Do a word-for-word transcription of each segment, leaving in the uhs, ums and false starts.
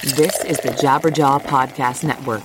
This is the Jabberjaw Podcast Network.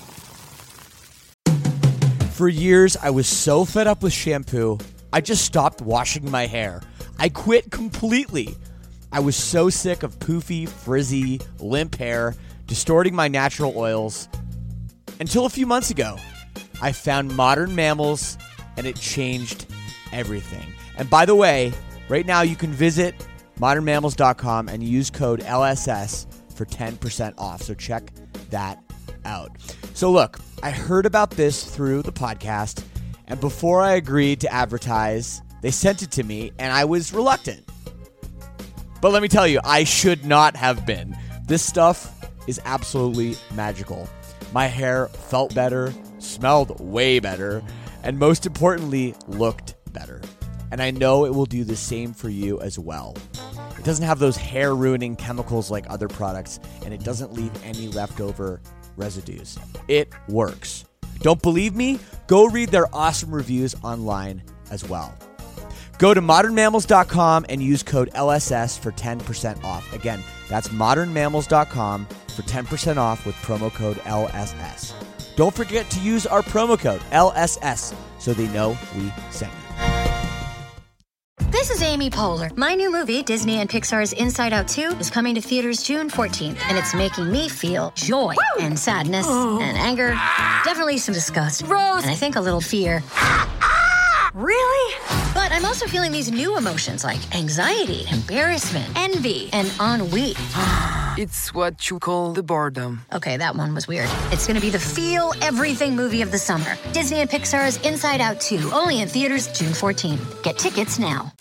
For years, I was so fed up with shampoo, I just stopped washing my hair. I quit completely. I was so sick of poofy, frizzy, limp hair, distorting my natural oils. Until a few months ago, I found Modern Mammals, and it changed everything. And by the way, right now you can visit modern mammals dot com and use code L S S for ten percent off. So check that out. So look, I heard about this through the podcast, and before I agreed to advertise, they sent it to me, and I was reluctant. But let me tell you, I should not have been. This stuff is absolutely magical. My hair felt better, smelled way better, and most importantly, looked better. And I know it will do the same for you as well. It doesn't have those hair-ruining chemicals like other products, and it doesn't leave any leftover residues. It works. Don't believe me? Go read their awesome reviews online as well. Go to modern mammals dot com and use code L S S for ten percent off. Again, that's modern mammals dot com for ten percent off with promo code L S S. Don't forget to use our promo code L S S so they know we sent you. This is Amy Poehler. My new movie, Disney and Pixar's Inside Out two, is coming to theaters June fourteenth, and it's making me feel joy Woo! and sadness oh. and anger, definitely some disgust, Rose, and I think a little fear. Really? But I'm also feeling these new emotions like anxiety, embarrassment, envy, and ennui. It's what you call the boredom. Okay, that one was weird. It's going to be the feel everything movie of the summer. Disney and Pixar's Inside Out two, only in theaters June fourteenth. Get tickets now.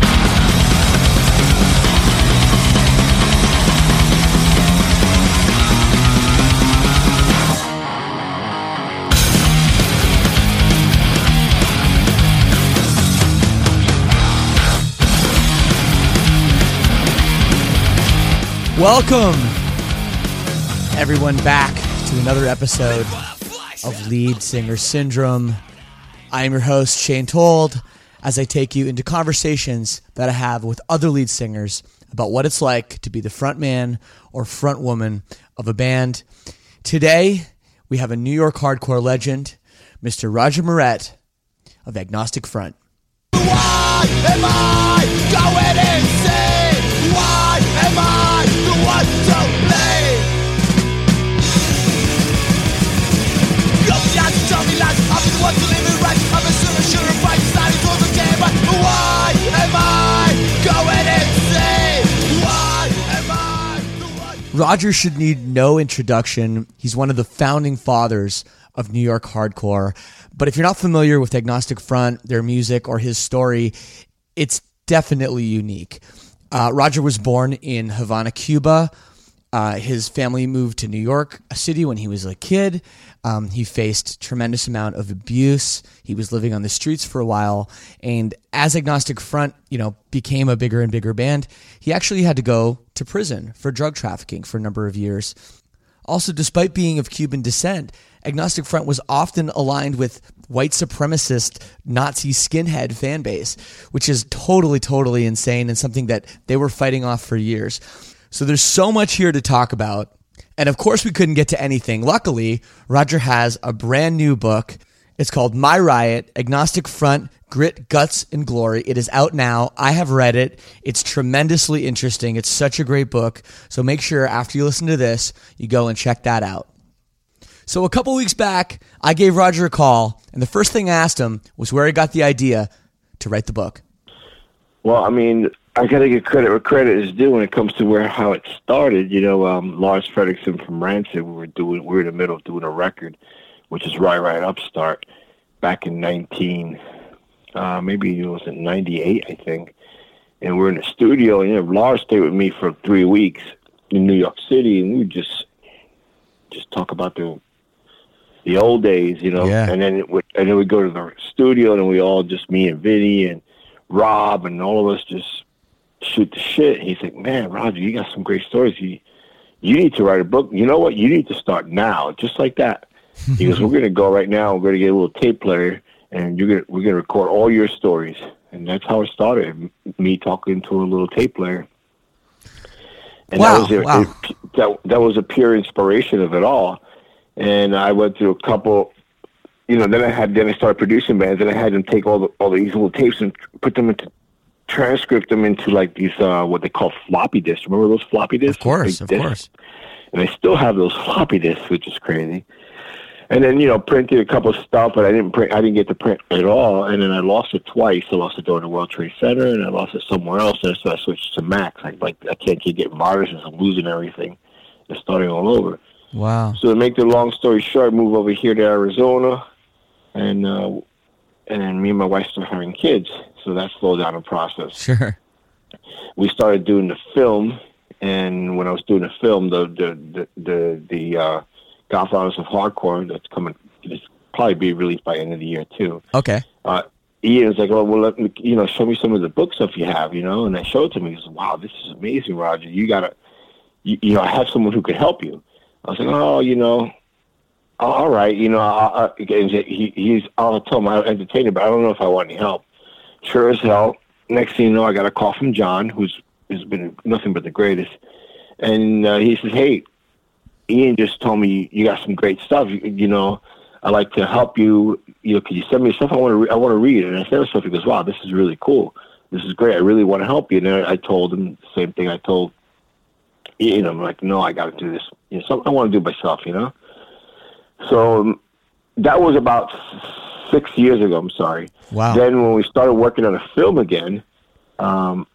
Welcome, everyone, back to another episode of Lead Singer Syndrome. I am your host, Shane Told, as I take you into conversations that I have with other lead singers about what it's like to be the front man or front woman of a band. Today, we have a New York hardcore legend, Mister Roger Miret of Agnostic Front. Why am I going insane? Why am I the one to blame? You just tell me lies. I'm the one to live it right. I'm a sinner, should have right. Starting to the game, but why am I going insane? Why am I the one? Roger should need no introduction. He's one of the founding fathers of New York hardcore. But if you're not familiar with Agnostic Front, their music, or his story, it's definitely unique. Uh, Roger was born in Havana, Cuba. Uh, his family moved to New York City when he was a kid. Um, he faced tremendous amount of abuse. He was living on the streets for a while. And as Agnostic Front, you know, became a bigger and bigger band, he actually had to go to prison for drug trafficking for a number of years. Also, despite being of Cuban descent, Agnostic Front was often aligned with white supremacist Nazi skinhead fan base, which is totally, totally insane and something that they were fighting off for years. So there's so much here to talk about. And of course, we couldn't get to anything. Luckily, Roger has a brand new book. It's called My Riot, Agnostic Front, Grit, Guts, and Glory. It is out now. I have read it. It's tremendously interesting. It's such a great book. So make sure after you listen to this, you go and check that out. So a couple weeks back, I gave Roger a call, and the first thing I asked him was where he got the idea to write the book. Well, I mean, I got to give credit where credit is due when it comes to where how it started. You know, um, Lars Fredriksson from Rancid, we were doing, we were in the middle of doing a record, which is Right Right Upstart, back in nineteen, uh, maybe it was in ninety-eight, I think. And we're in the studio, and you know, Lars stayed with me for three weeks in New York City, and we would just just talk about the the old days, you know. Yeah. And then it would, and then we go to the studio, and we all just me and Vinny and Rob and all of us just shoot the shit. He's like, man, Roger, you got some great stories. You you need to write a book. You know what? You need to start now, just like that. He goes, we're going to go right now. We're going to get a little tape player, and you're gonna, we're going to record all your stories. And that's how it started, me talking to a little tape player. And wow, that was it. Wow. it that that was a pure inspiration of it all. And I went through a couple, you know. Then I had then I started producing bands, and I had them take all the all these little tapes and put them into transcript them into like these uh, what they call floppy disks. Remember those floppy disks? Of course, of discs? course. And I still have those floppy disks, which is crazy. And then, you know, printed a couple of stuff, but I didn't print. I didn't get to print at all. And then I lost it twice. I lost it during the World Trade Center, and I lost it somewhere else. And so I switched to Macs. I like I can't keep getting viruses. I'm losing everything. It's starting all over. Wow. So to make the long story short, move over here to Arizona, and uh, and then me and my wife started having kids. So that slowed down the process. Sure. We started doing the film, and when I was doing the film, the the the the, the uh, Godfathers of Hardcore that's coming, it's probably be released by the end of the year too. Okay. Uh, Ian was like, "Well, well, let me, you know, show me some of the book stuff you have, you know." And I showed it to him. He goes, "Wow, this is amazing, Roger. You gotta, you, you know, I have someone who could help you." I was like, "Oh, you know, all right, you know." I, I, he, he's, I'll tell him I'll entertain him, but I don't know if I want any help. Sure as hell. Next thing you know, I got a call from John, who's has been nothing but the greatest, and uh, he says, "Hey, Ian just told me you got some great stuff. You, you know, I'd like to help you. You know, could you send me stuff? I want to. Re- I want to read." And I sent him stuff. He goes, "Wow, this is really cool. This is great. I really want to help you." And I, I told him the same thing I told Ian. I'm like, "No, I got to do this. You know, something I want to do myself. You know." So um, that was about six years ago. I'm sorry. Wow. Then when we started working on a film again, um,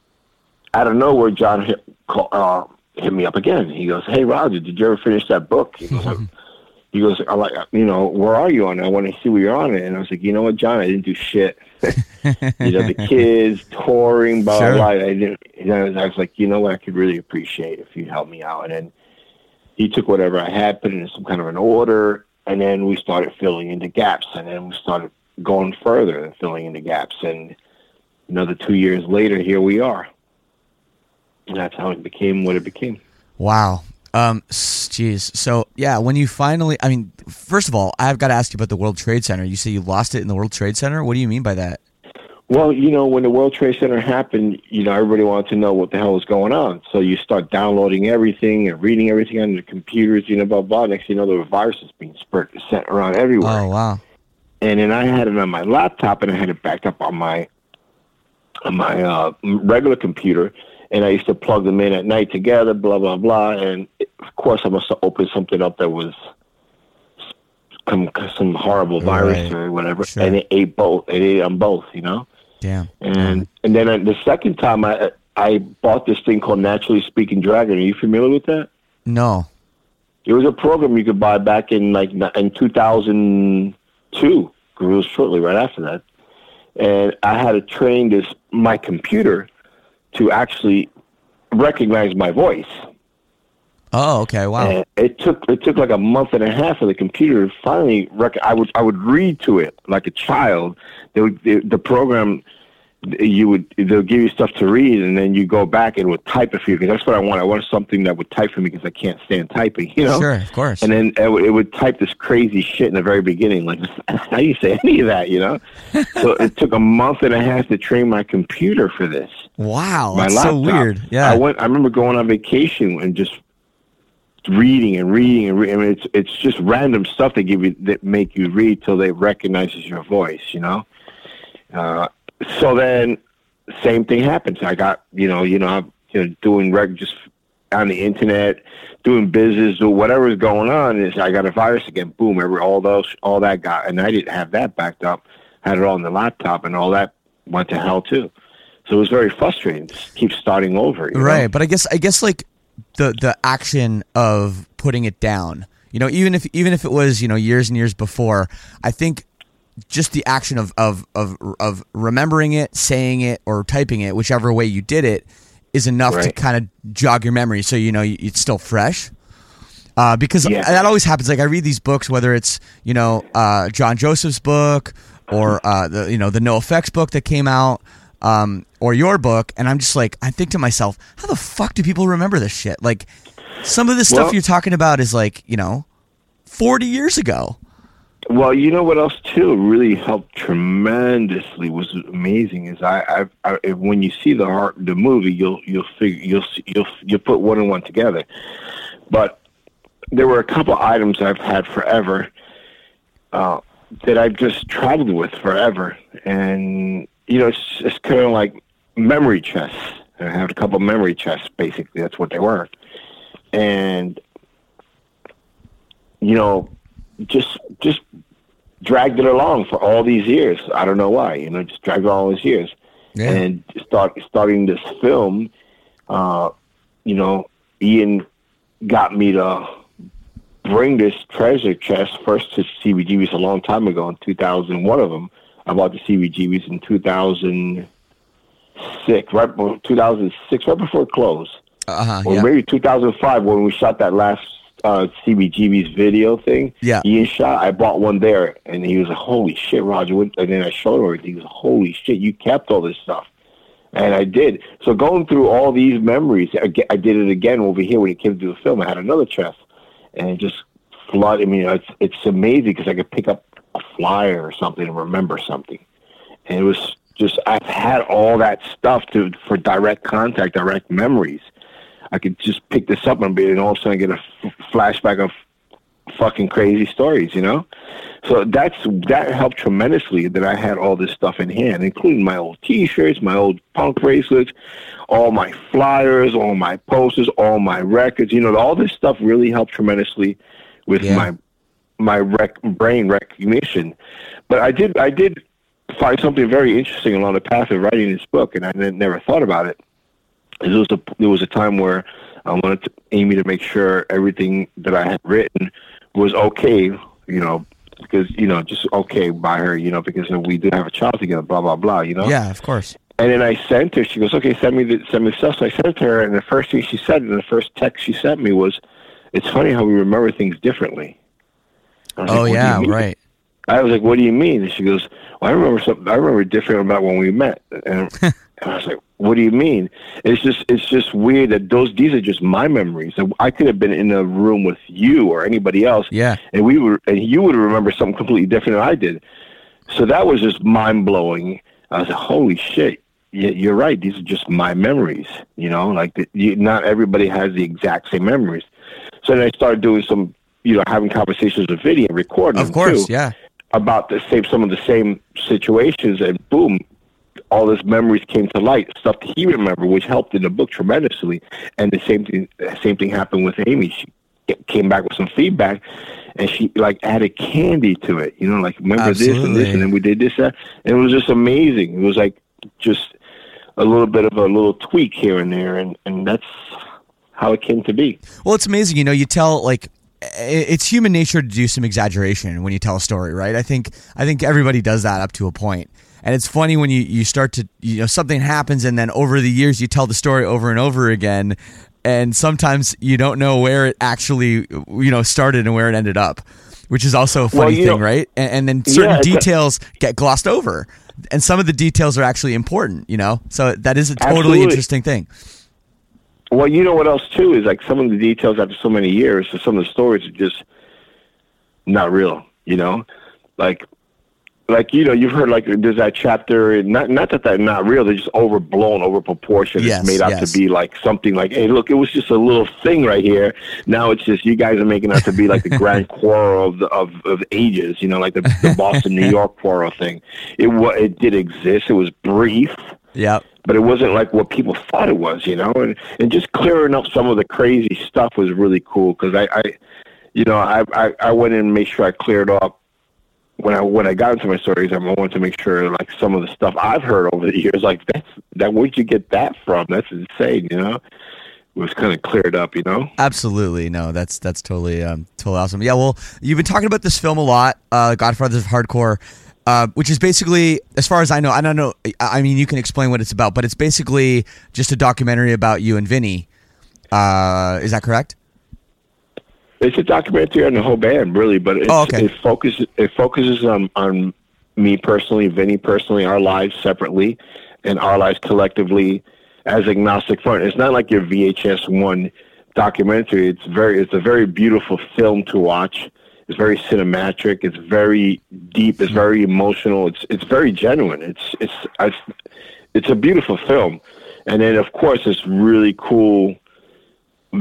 out of nowhere, John hit, call, uh, hit me up again. He goes, "Hey, Roger, did you ever finish that book?" He goes, he goes, "I like, you know, where are you on it? I want to see where you're on it." And I was like, "You know what, John? I didn't do shit. You know, the kids, touring, blah, Sure. blah, blah. I didn't." And I was, I was like, "You know what? I could really appreciate if you'd help me out." And then he took whatever I had, put it in some kind of an order, and then we started filling in the gaps. And then we started going further and filling in the gaps. And another two years later, here we are. And that's how it became what it became. Wow. Um, jeez. So, yeah, when you finally, I mean, first of all, I've got to ask you about the World Trade Center. You say you lost it in the World Trade Center? What do you mean by that? Well, you know, when the World Trade Center happened, you know, everybody wanted to know what the hell was going on. So you start downloading everything and reading everything on the computers, you know, blah, blah. Next thing you know, there were viruses being spread, sent around everywhere. Oh, wow. And then I had it on my laptop, and I had it backed up on my on my uh, regular computer. And I used to plug them in at night together, blah, blah, blah. And, of course, I must have opened something up that was some, some horrible virus Right. or whatever. Sure. And it ate both. It ate on both, you know? Damn. And and then uh, the second time, I I bought this thing called Naturally Speaking Dragon. Are you familiar with that? No. It was a program you could buy back in, like, in two thousand two. It was shortly right after that. And I had to train this, my computer to actually recognize my voice. Oh, okay. Wow. And it took it took like a month and a half for the computer to finally rec- I would I would read to it like a child. They would, they, the program, you would they'll give you stuff to read, and then you go back and it would type it for you, because that's what I want. I want something that would type for me, because I can't stand typing, you know. Sure, of course. And then it would, it would type this crazy shit in the very beginning, like I didn't say any of that, you know. So it took a month and a half to train my computer for this. Wow, My that's laptop. so weird. Yeah. I went. I remember going on vacation and just reading and reading and reading. I mean, it's it's just random stuff they give you that make you read till they recognizes your voice, you know. Uh, so then, same thing happens. I got you know you know I'm you know, doing reg just on the internet, doing business or whatever's going on. Is I got a virus again. Boom! Every all those all that got, and I didn't have that backed up. Had it all on the laptop, and all that went to hell too. So it was very frustrating. Just keep starting over, you Right, know? but I guess I guess like the the action of putting it down, you know, even if even if it was, you know, years and years before, I think just the action of of of of remembering it, saying it, or typing it, whichever way you did it, is enough Right. to kind of jog your memory, so you know it's still fresh. Uh, because Yeah. that always happens. Like I read these books, whether it's you know uh, John Joseph's book or uh, the you know the NoFX book that came out. Um, or your book, and I'm just like, I think to myself, how the fuck do people remember this shit? Like, some of the stuff Well- you're talking about is like, you know, forty years ago. Well, you know what else too really helped tremendously, was amazing, is I, I, I when you see the heart, the movie, you'll you'll figure you'll see, you'll you'll put one and one together. But there were a couple items I've had forever uh, that I've just traveled with forever. And, you know, it's, it's kind of like memory chests. I have a couple memory chests, basically. That's what they were. And, you know, just just dragged it along for all these years. I don't know why, you know, just dragged it all these years. Yeah. And start starting this film, uh, you know, Ian got me to bring this treasure chest first to C B G B's a long time ago in two thousand. One of them, I bought the C B G B's in two thousand six, right? two thousand six, right before it closed. Uh-huh, or yeah. maybe two thousand five when we shot that last uh, C B G B's video thing. Yeah. Ian shot. I bought one there, and he was like, "Holy shit, Roger!" And then I showed him everything. He was like, "Holy shit, you kept all this stuff." And I did. So going through all these memories, I did it again over here when it came to the film. I had another chest, and it just flooded. I mean, it's it's amazing because I could pick up a flyer or something and remember something, and it was just I've had all that stuff to for direct contact, direct memories. I could just pick this up and be, and all of a sudden get a f- flashback of fucking crazy stories, you know? So that's that helped tremendously that I had all this stuff in hand, including my old T-shirts, my old punk bracelets, all my flyers, all my posters, all my records. You know, all this stuff really helped tremendously with yeah. my my rec- brain recognition. But I did I did find something very interesting along the path of writing this book, and I never thought about it. There was a there was a time where I wanted to, Amy to make sure everything that I had written was okay, you know, because, you know, just okay by her, you know, because we do have a child together, blah, blah, blah, you know? Yeah, of course. And then I sent her, she goes, okay, send me the, send me the stuff. So I sent it to her, and the first thing she said, in the first text she sent me was, it's funny how we remember things differently. Oh, like, yeah, right. I was like, what do you mean? And she goes, well, I remember something, I remember different about when we met. And, and I was like, what do you mean? It's just it's just weird that those these are just my memories. I could have been in a room with you or anybody else, yeah, and we were and you would remember something completely different than I did. So that was just mind blowing. I was like, holy shit! You're right. These are just my memories. You know, like the, you, not everybody has the exact same memories. So then I started doing some, you know, having conversations with Vinny and recording of them course, too, yeah, about the same some of the same situations, and boom. All those memories came to light, stuff that he remembered, which helped in the book tremendously. And the same thing, the same thing happened with Amy. She came back with some feedback, and she like added candy to it. You know, like remember Absolutely. this and this, and then we did this, that. And it was just amazing. It was like just a little bit of a little tweak here and there, and and that's how it came to be. Well, it's amazing. You know, you tell like. It's human nature to do some exaggeration when you tell a story, right? I think I think everybody does that up to a point. And it's funny when you, you start to, you know, something happens and then over the years you tell the story over and over again. And sometimes you don't know where it actually, you know, started and where it ended up, which is also a funny well, thing, know, right? And, and then certain yeah, details get glossed over. And some of the details are actually important, you know? So that is a totally absolutely. interesting thing. Well, you know what else, too, is like some of the details after so many years, so some of the stories are just not real, you know? Like, like you know, you've heard, like, there's that chapter, not not that they're not real, they're just overblown, overproportioned. Yes, it's made out yes. to be, like, something like, hey, look, it was just a little thing right here. Now it's just, you guys are making out to be, like, the grand quarrel of the, of, of ages, you know, like the, the Boston-New York quarrel thing. It, it did exist. It was brief. Yeah. But it wasn't like what people thought it was, you know, and, and just clearing up some of the crazy stuff was really cool. Cause I, I you know, I, I, I went in and made sure I cleared up when I, when I got into my stories. I wanted to make sure like some of the stuff I've heard over the years, like that's that, where'd you get that from? That's insane. You know, it was kind of cleared up, you know? Absolutely. No, that's, that's totally, um, totally awesome. Yeah. Well, you've been talking about this film a lot, uh, Godfathers of Hardcore. Uh, which is basically, as far as I know, I don't know, I mean, you can explain what it's about, but it's basically just a documentary about you and Vinny. Uh, is that correct? It's a documentary on the whole band, really, but it's, oh, okay. it focuses it focuses on, on me personally, Vinny personally, our lives separately, and our lives collectively as agnostic front. It's not like your V H S one documentary. It's very, it's a very beautiful film to watch. It's very cinematic. It's very deep. It's very emotional. It's it's very genuine. It's it's it's, it's a beautiful film, and then of course it's really cool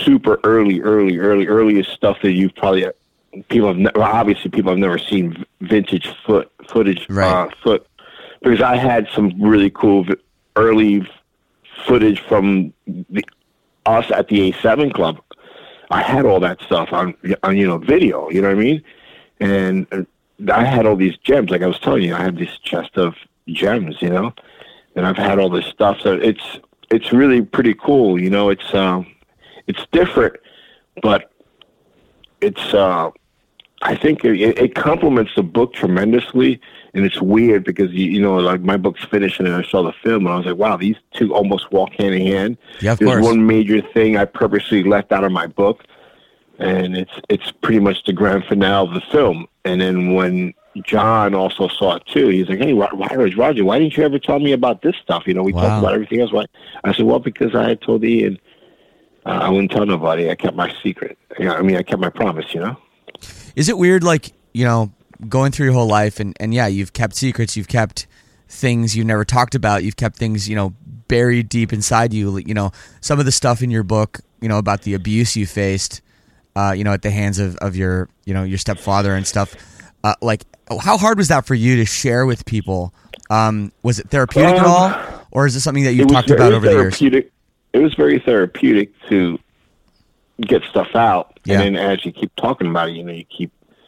super early, early, early, earliest stuff that you've probably people have ne- well, obviously people have never seen vintage foot footage Right. uh, foot because I had some really cool v- early footage from the, us at the A seven Club. I had all that stuff on on you know video. You know what I mean? And uh, I had all these gems. Like I was telling you, I had this chest of gems. You know, and I've had all this stuff. So it's it's really pretty cool. You know, it's um, it's different, but it's. Uh, I think it, it complements the book tremendously, and it's weird because you, you know, like my book's finished, and then I saw the film, and I was like, wow, these two almost walk hand in hand. Yeah, of There's course. one major thing I purposely left out of my book, and it's it's pretty much the grand finale of the film. And then when John also saw it too, he's like, hey, why, why Roger, why didn't you ever tell me about this stuff? You know, we Wow. talked about everything else. Why? I said, well, because I had told Ian uh, I wouldn't tell nobody. I kept my secret. You know, I mean, I kept my promise. You know. Is it weird, like, you know, going through your whole life and, and yeah, you've kept secrets, you've kept things you've never talked about, you've kept things, you know, buried deep inside you, you know, some of the stuff in your book, you know, about the abuse you faced, uh, you know, at the hands of, of your, you know, your stepfather and stuff. Uh, like, how hard was that for you to share with people? Um, was it therapeutic at Um, all? Or is it something that you've It was talked very about over the years? therapeutic. It was very therapeutic to get stuff out, Yeah. and then as you keep talking about it, you know, you keep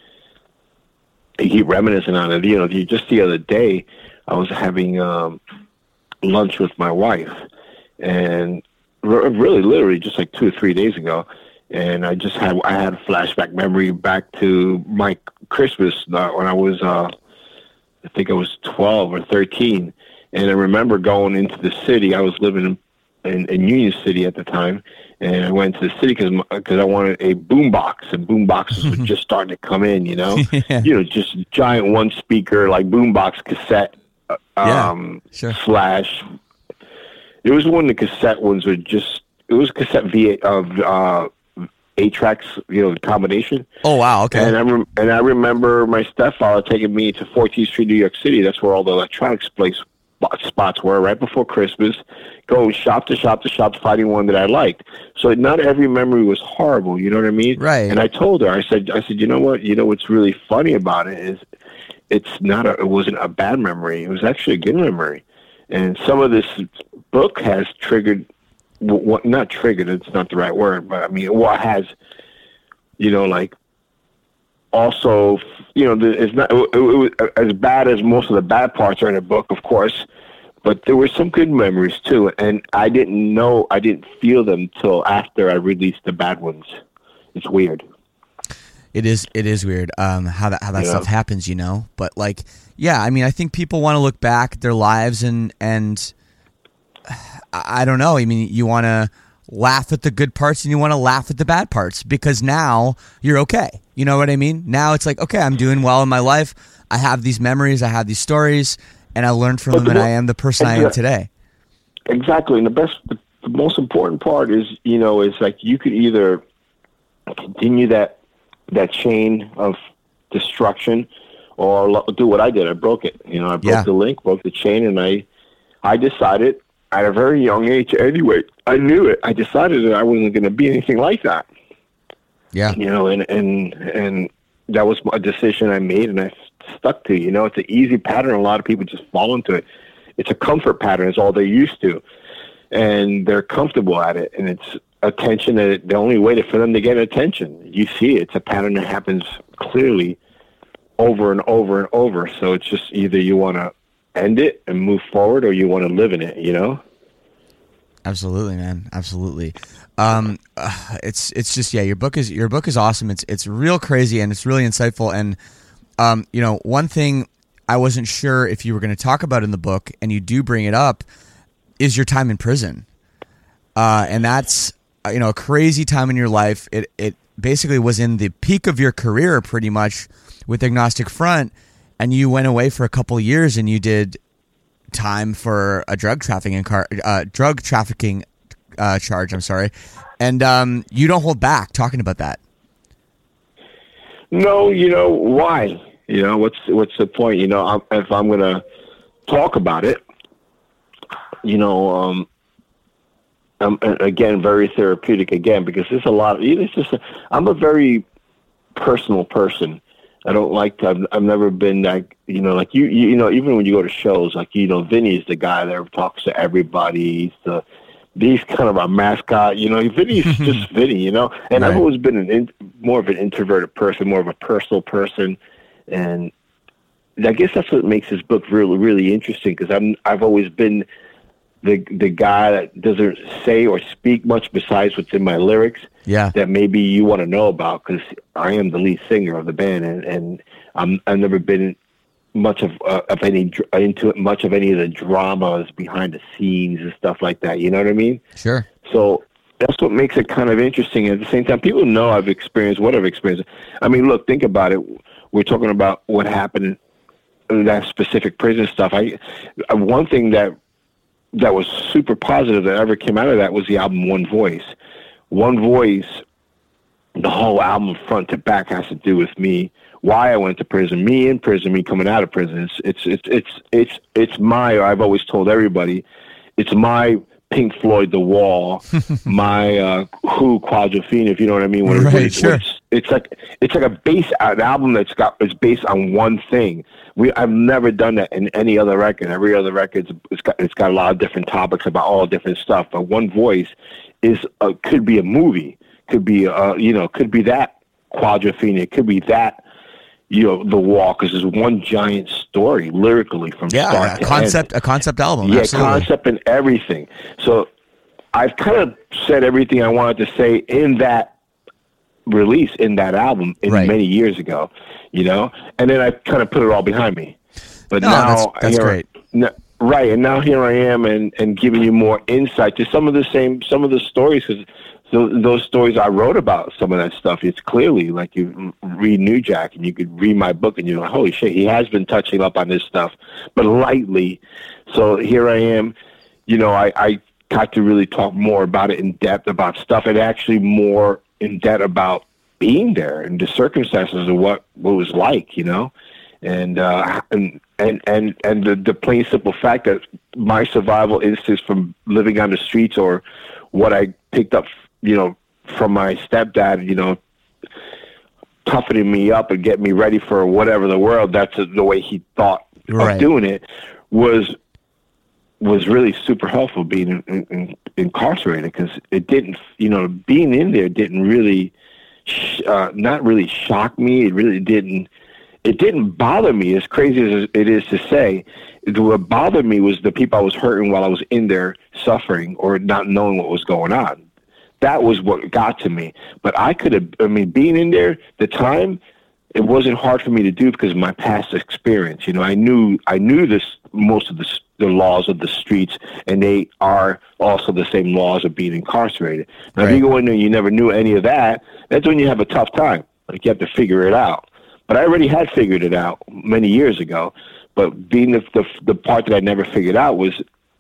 you keep reminiscing on it. You know, you, just the other day, I was having um, lunch with my wife, and re- really, literally, just like two or three days ago, and I just had I had a flashback memory back to my Christmas uh, when I was, uh, I think I was twelve or thirteen, and I remember going into the city. I was living in In, in Union City at the time, and I went to the city because because I wanted a boombox, and boomboxes were just starting to come in, you know, Yeah. you know, just giant one speaker like boombox cassette, uh, Yeah, um, sure. slash. It was one of the cassette ones were just it was cassette V of uh, eight tracks, you know, the combination. Oh, wow, okay. And I rem- and I remember my stepfather taking me to fourteenth Street, New York City. That's where all the electronics place spots were right before Christmas, going shop to shop to shop, finding one that I liked. So not every memory was horrible, you know what I mean? Right. And I told her, I said, I said, you know what? You know what's really funny about it is, it's not a, it wasn't a bad memory. It was actually a good memory. And some of this book has triggered, what not triggered, it's not the right word, but I mean, what has, you know, like. Also, you know, it's not it, it was as bad as most of the bad parts are in the book, of course, but there were some good memories too, and I didn't know, I didn't feel them till after I released the bad ones. It's weird. It is. It is weird um, how that how that Yeah. stuff happens, you know. But like, yeah, I mean, I think people want to look back at their lives and and I, I don't know. I mean, you want to laugh at the good parts and you want to laugh at the bad parts because now you're okay. You know what I mean? Now it's like, okay, I'm doing well in my life. I have these memories. I have these stories, and I learned from But them, and the- I am the person I am today. Exactly, and the best, the, the most important part is, you know, is like you could either continue that that chain of destruction, or lo- do what I did. I broke it. You know, I broke Yeah. the link, broke the chain, and I, I decided at a very young age. Anyway, I knew it. I decided that I wasn't going to be anything like that. Yeah. You know, and and and that was a decision I made, and I stuck to. You know, it's an easy pattern. A lot of people just fall into it. It's a comfort pattern. It's all they're used to, and they're comfortable at it. And it's attention. That the only way to, for them to get attention, you see, it. It's a pattern that happens clearly over and over and over. So it's just either you want to end it and move forward, or you want to live in it. You know. Absolutely, man. Absolutely. Um, uh, it's it's just yeah. Your book is your book is awesome. It's it's real crazy and it's really insightful. And um, you know, one thing I wasn't sure if you were going to talk about in the book, and you do bring it up, is your time in prison. Uh, and that's uh, you know a crazy time in your life. It it basically was in the peak of your career, pretty much, with Agnostic Front, and you went away for a couple of years and you did time for a drug trafficking car, uh, drug trafficking uh, charge. I'm sorry, and um, you don't hold back talking about that. No, you know why? You know what's what's the point? You know, I'm, if I'm gonna talk about it, you know, um, um, again, very therapeutic again, because there's a lot of, it's just, a, I'm a very personal person. I don't like to, I've, I've never been like, you know, like you, you, you know, even when you go to shows, like, you know, Vinny's the guy that talks to everybody. He's the, he's kind of a mascot, you know, Vinny's just Vinny, you know, and right. I've always been an in, more of an introverted person, more of a personal person. And I guess that's what makes this book really, really interesting, because I'm, I've always been the the guy that doesn't say or speak much besides what's in my lyrics. Yeah, that maybe you want to know about, because I am the lead singer of the band, and, and I'm I've never been much of uh, of any into much of any of the dramas behind the scenes and stuff like that. You know what I mean? Sure. So that's what makes it kind of interesting. At the same time, people know I've experienced what I've experienced. I mean, look, think about it. We're talking about what happened in that specific prison stuff. I one thing that that was super positive that ever came out of that was the album One Voice. One Voice, the whole album front to back has to do with me, why I went to prison, me in prison, me coming out of prison. It's it's it's it's it's, it's my, I've always told everybody, it's my Pink Floyd The Wall, my uh, Who Quadrophenia, if you know what I mean. When right, it's, sure. It's, it's like it's like a base an album that's got it's based on one thing. We I've never done that in any other record. Every other record it's got it's got a lot of different topics about all different stuff. But One Voice is uh, could be a movie, could be uh you know could be that Quadrophenia, could be that. You know, The Wall, because it's one giant story lyrically from yeah, start a to concept, end. a concept album. Yeah, absolutely. Concept and everything. So I've kind of said everything I wanted to say in that release, in that album, in right. many years ago. You know, and then I kind of put it all behind me. But no, now, that's, that's here, great. N- right, and now here I am, and, and giving you more insight to some of the same, some of the stories, because so those stories I wrote about, some of that stuff, it's clearly like you read New Jack and you could read my book and you're like, holy shit, he has been touching up on this stuff, but lightly. So here I am, you know, I, I got to really talk more about it in depth, about stuff, and actually more in depth about being there and the circumstances of what, what it was like, you know, and uh, and and and, and the, the plain simple fact that my survival instincts from living on the streets, or what I picked up, you know, from my stepdad, you know, toughening me up and getting me ready for whatever the world, that's the way he thought right. of doing it, was was really super helpful being in, in, in, incarcerated, because it didn't, you know, being in there didn't really, sh- uh, not really shock me. It really didn't, it didn't bother me, as crazy as it is to say. What bothered me was the people I was hurting while I was in there suffering or not knowing what was going on. That was what got to me. But I could have, I mean, being in there, the time, it wasn't hard for me to do because of my past experience. You know, I knew, I knew this, most of the, the laws of the streets, and they are also the same laws of being incarcerated. Now, right. if you go in there and you never knew any of that, that's when you have a tough time. Like, you have to figure it out. But I already had figured it out many years ago. But being the, the, the part that I never figured out was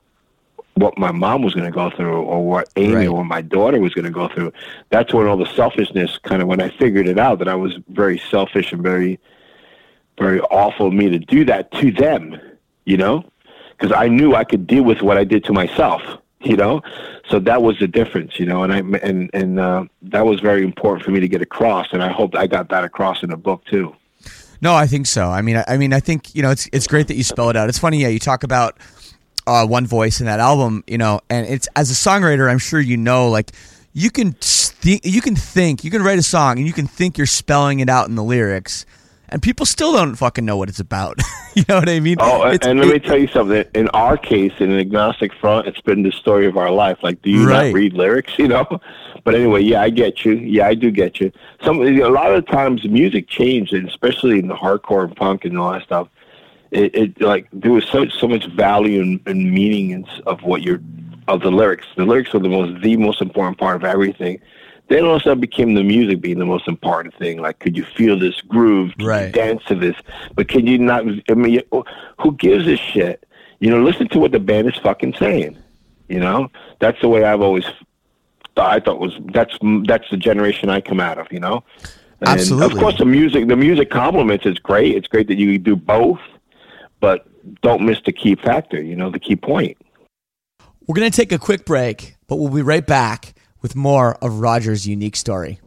what my mom was going to go through, or what Amy right. or my daughter was going to go through. That's when all the selfishness kind of, when I figured it out, that I was very selfish and very, very awful of me to do that to them, you know, because I knew I could deal with what I did to myself, you know. So that was the difference, you know, and I, and, and uh, that was very important for me to get across. And I hope I got that across in the book too. No, I think so. I mean, I, I mean, I think, you know, it's, it's great that you spell it out. It's funny. Yeah. You talk about, Uh, One Voice in that album, you know, and it's, as a songwriter, I'm sure you know, like, you can th- you can think, you can write a song, and you can think you're spelling it out in the lyrics, and people still don't fucking know what it's about. You know what I mean? Oh, it's, and let it, me tell you something. In our case, in an Agnostic Front, it's been the story of our life. Like, do you right. not read lyrics? You know. But anyway, yeah, I get you. Yeah, I do get you. Some a lot of times, music changed, and especially in the hardcore and punk and all that stuff. It, it like there was so so much value and, and meaning in, of what you're of the lyrics. The lyrics were the most the most important part of everything. Then all of a sudden became the music being the most important thing. Like, could you feel this groove? Can right. you dance to this? But can you not? I mean, who gives a shit? You know, listen to what the band is fucking saying. You know, that's the way I've always thought. I thought was that's that's the generation I come out of. You know, and absolutely. Of course, the music the music compliments is great. It's great that you do both. But don't miss the key factor, you know, the key point. We're going to take a quick break, but we'll be right back with more of Roger's unique story.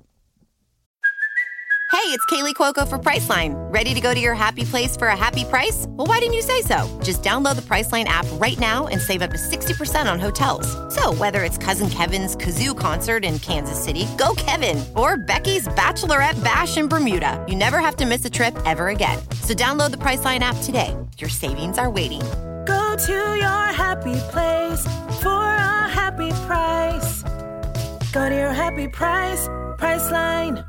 Hey, it's Kaylee Cuoco for Priceline. Ready to go to your happy place for a happy price? Well, why didn't you say so? Just download the Priceline app right now and save up to sixty percent on hotels. So whether it's Cousin Kevin's Kazoo Concert in Kansas City, go Kevin, or Becky's Bachelorette Bash in Bermuda, you never have to miss a trip ever again. So download the Priceline app today. Your savings are waiting. Go to your happy place for a happy price. Go to your happy price, Priceline.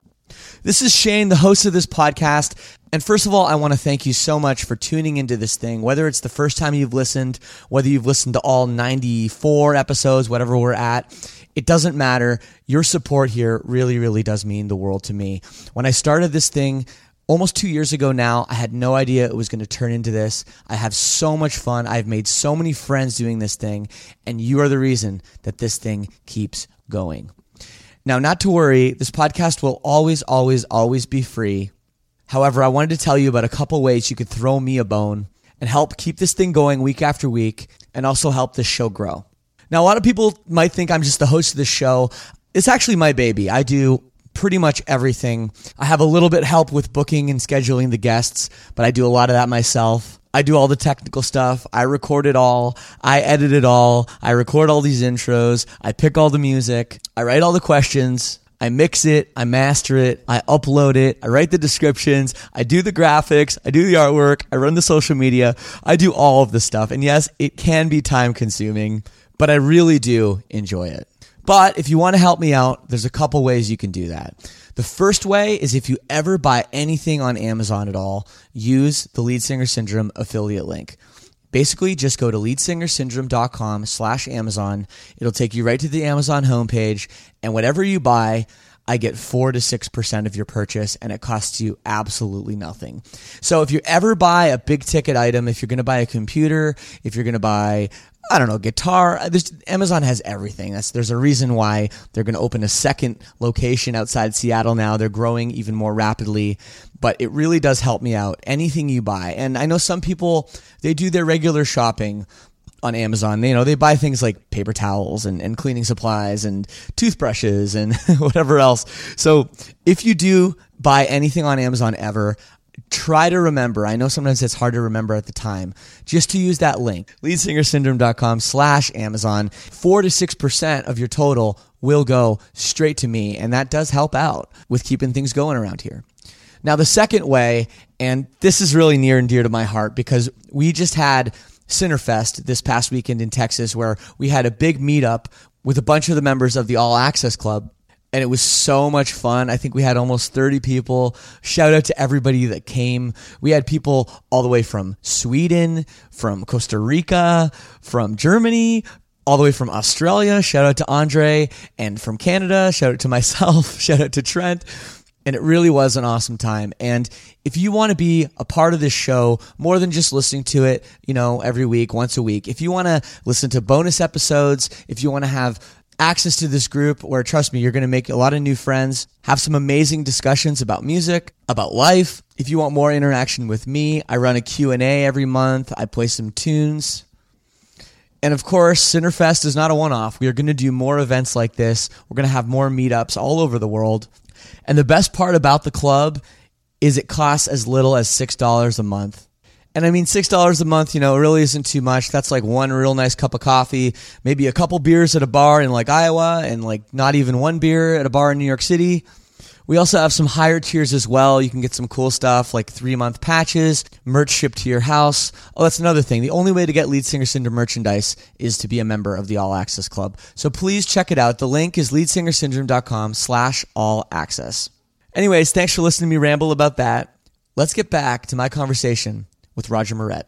This is Shane, the host of this podcast. And first of all, I want to thank you so much for tuning into this thing. Whether it's the first time you've listened, whether you've listened to all ninety-four episodes, whatever we're at, it doesn't matter. Your support here really, really does mean the world to me. When I started this thing almost two years ago now, I had no idea it was going to turn into this. I have so much fun. I've made so many friends doing this thing, and you are the reason that this thing keeps going. Now, not to worry, this podcast will always, always, always be free. However, I wanted to tell you about a couple ways you could throw me a bone and help keep this thing going week after week and also help this show grow. Now, a lot of people might think I'm just the host of this show. It's actually my baby. I do pretty much everything. I have a little bit help with booking and scheduling the guests, but I do a lot of that myself. I do all the technical stuff. I record it all. I edit it all. I record all these intros. I pick all the music. I write all the questions. I mix it. I master it. I upload it. I write the descriptions. I do the graphics. I do the artwork. I run the social media. I do all of the stuff. And yes, it can be time consuming, but I really do enjoy it. But if you want to help me out, there's a couple ways you can do that. The first way is if you ever buy anything on Amazon at all, use the Lead Singer Syndrome affiliate link. Basically, just go to leadsingersyndrome.com slash Amazon. It'll take you right to the Amazon homepage, and whatever you buy, I get four to six percent of your purchase, and it costs you absolutely nothing. So if you ever buy a big ticket item, if you're going to buy a computer, if you're going to buy, I don't know, guitar, there's, Amazon has everything. That's, there's a reason why they're going to open a second location outside Seattle now. They're growing even more rapidly, but it really does help me out. Anything you buy. And I know some people, they do their regular shopping on Amazon. You know, they buy things like paper towels and, and cleaning supplies and toothbrushes and whatever else. So if you do buy anything on Amazon ever, try to remember, I know sometimes it's hard to remember at the time, just to use that link, leadsingersyndrome.com slash Amazon. Four to six percent of your total will go straight to me, and that does help out with keeping things going around here. Now, the second way, and this is really near and dear to my heart because we just had Sinnerfest this past weekend in Texas, where we had a big meetup with a bunch of the members of the All Access Club. And it was so much fun. I think we had almost thirty people. Shout out to everybody that came. We had people all the way from Sweden, from Costa Rica, from Germany, all the way from Australia. Shout out to Andre. And from Canada, shout out to myself. Shout out to Trent. And it really was an awesome time. And if you want to be a part of this show, more than just listening to it, you know, every week, once a week, if you want to listen to bonus episodes, if you want to have access to this group where, trust me, you're going to make a lot of new friends, have some amazing discussions about music, about life. If you want more interaction with me, I run a Q and A every month. I play some tunes. And of course, Sinnerfest is not a one-off. We are going to do more events like this. We're going to have more meetups all over the world. And the best part about the club is it costs as little as six dollars a month. And I mean, six dollars a month, you know, it really isn't too much. That's like one real nice cup of coffee, maybe a couple beers at a bar in like Iowa, and like not even one beer at a bar in New York City. We also have some higher tiers as well. You can get some cool stuff like three-month patches, merch shipped to your house. Oh, that's another thing. The only way to get Lead Singer Syndrome merchandise is to be a member of the All Access Club. So please check it out. The link is leadsingersyndrome.com slash all access. Anyways, thanks for listening to me ramble about that. Let's get back to my conversation with Roger Moret.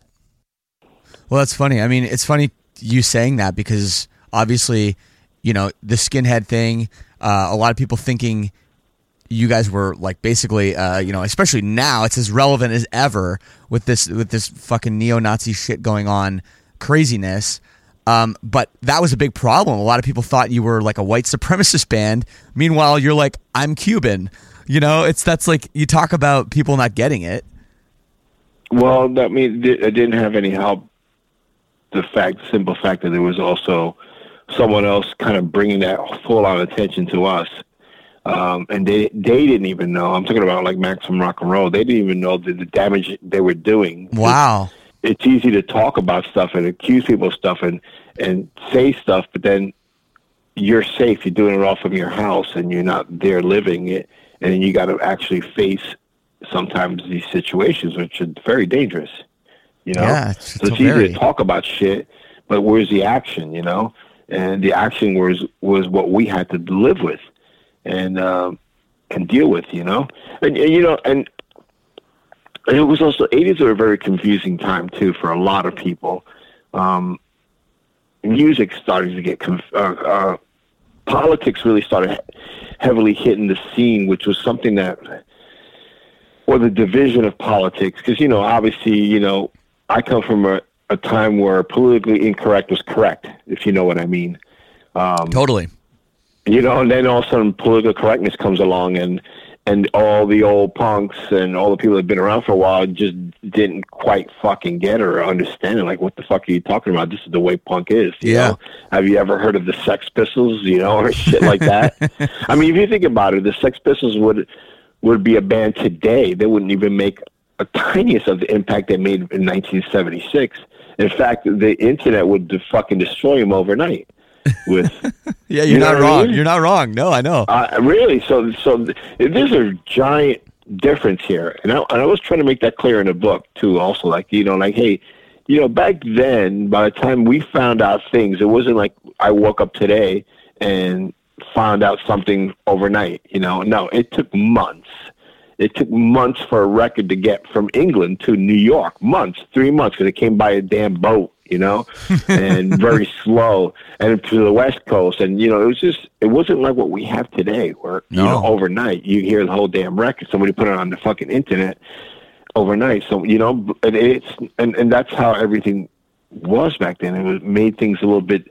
Well, that's funny. I mean, it's funny you saying that because obviously, you know, the skinhead thing, uh, a lot of people thinking you guys were like basically, uh, you know, especially now it's as relevant as ever with this, with this fucking neo-Nazi shit going on, craziness. Um, but that was a big problem. A lot of people thought you were like a white supremacist band. Meanwhile, you're like, I'm Cuban. You know, it's, that's like, you talk about people not getting it. Well, I mean, I didn't have any help the fact, simple fact that there was also someone else kind of bringing that full on attention to us. Um, and they they didn't even know. I'm talking about like Maximum Rock and Roll. They didn't even know the, the damage they were doing. Wow. It's, it's easy to talk about stuff and accuse people of stuff and, and say stuff, but then you're safe. You're doing it all from your house and you're not there living it. And then you got to actually face sometimes these situations, which are very dangerous. You know, yeah, it's, so it's it's easy very... to talk about shit, but where's the action? You know, and the action was was what we had to live with. And um, and deal with, you know, and, and you know, and, and it was also eighties were a very confusing time too for a lot of people. Um, music started to get conf- uh, uh, politics really started heavily hitting the scene, which was something that, or the division of politics, because you know, obviously, you know, I come from a, a time where politically incorrect was correct, if you know what I mean. Um, totally. You know, and then all of a sudden political correctness comes along and, and all the old punks and all the people that have been around for a while just didn't quite fucking get it or understand it. Like, what the fuck are you talking about? This is the way punk is. You yeah. know? Have you ever heard of the Sex Pistols, you know, or shit like that? I mean, if you think about it, the Sex Pistols would would be a band today. They wouldn't even make a tiniest of the impact they made in nineteen seventy-six. In fact, the internet would fucking destroy them overnight. With yeah, you're you know not wrong. I mean? You're not wrong. No, I know. Uh, really, so so there's a giant difference here, and I, and I was trying to make that clear in the book too. Also, like you know, like hey, you know, back then, by the time we found out things, it wasn't like I woke up today and found out something overnight. You know, no, it took months. It took months for a record to get from England to New York. Months, three months, because it came by a damn boat. You know, and very slow, and to the West Coast, and you know, it was just, it wasn't like what we have today, where no. you know, overnight you hear the whole damn record, somebody put it on the fucking internet overnight. So you know, and it's and, and that's how everything was back then. It was made things a little bit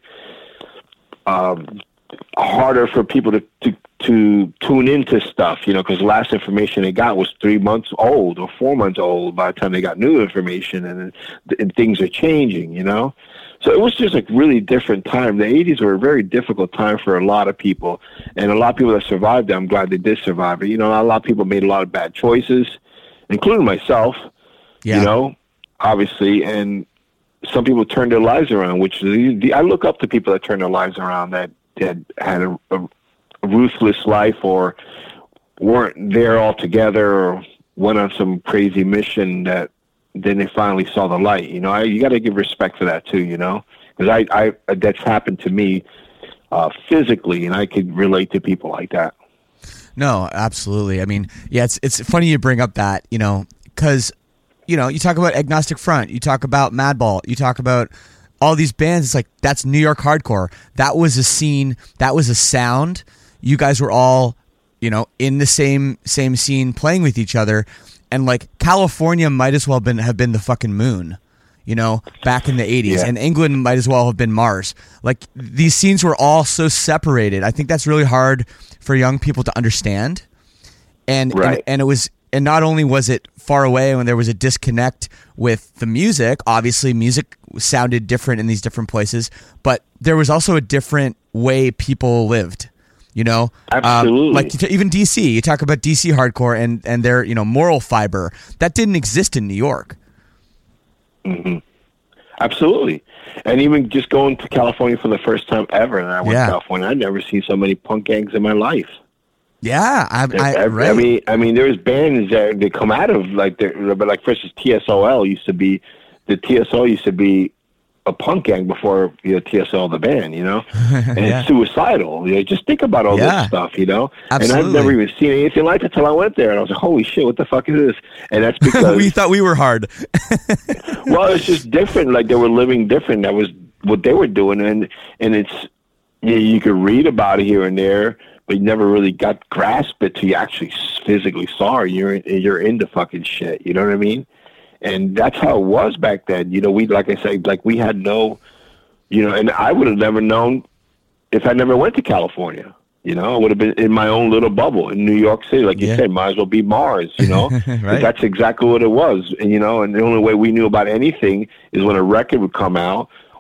um, harder for people to, to to tune into stuff, you know, because the last information they got was three months old or four months old by the time they got new information, and, and things are changing, you know. So it was just a really different time. The eighties were a very difficult time for a lot of people, and a lot of people that survived it, I'm glad they did survive it. You know, a lot of people made a lot of bad choices, including myself, yeah. you know, obviously, and some people turned their lives around, which the, I look up to people that turn their lives around that, that had a, a ruthless life or weren't there altogether or went on some crazy mission that then they finally saw the light. You know, I, you got to give respect for that too, you know, because I, I, that's happened to me uh, physically, and I could relate to people like that. No, absolutely. I mean, yeah, it's, it's funny you bring up that, you know, because, you know, you talk about Agnostic Front, you talk about Madball, you talk about all these bands. It's like, that's New York hardcore. That was a scene. That was a sound. You guys were all, you know, in the same same scene playing with each other, and like California might as well been have been the fucking moon, you know, back in the eighties, yeah. and England might as well have been Mars. Like, these scenes were all so separated. I think that's really hard for young people to understand, and right. and, and it was, and not only was it far away when there was a disconnect with the music. Obviously, music sounded different in these different places, but there was also a different way people lived. You know, absolutely. Um, like even D C, you talk about D C hardcore and, and their, you know, moral fiber that didn't exist in New York. Mm-hmm. Absolutely. And even just going to California for the first time ever, and I went yeah. to California, I'd never seen so many punk gangs in my life. Yeah, I, I, I, right. I mean, I mean, there's bands that they come out of like, but like for instance, T S O L used to be, the T S O L used to be a punk gang before, you know, T S L the band, you know, and yeah. it's suicidal. You know, just think about all yeah. this stuff, you know. Absolutely. And I've never even seen anything like it until I went there, and I was like, "Holy shit, what the fuck is this?" And that's because we thought we were hard. Well, it's just different. Like, they were living different. That was what they were doing, and and it's, you know, you could read about it here and there, but you never really got grasp it till you actually physically saw it. You're you're into fucking shit. You know what I mean? And that's how it was back then. You know, we, like I said, like we had no, you know, and I would have never known if I never went to California. You know, I would have been in my own little bubble in New York City. Like you yeah. said, might as well be Mars, you know. Right. That's exactly what it was. And, you know, and the only way we knew about anything is when a record would come out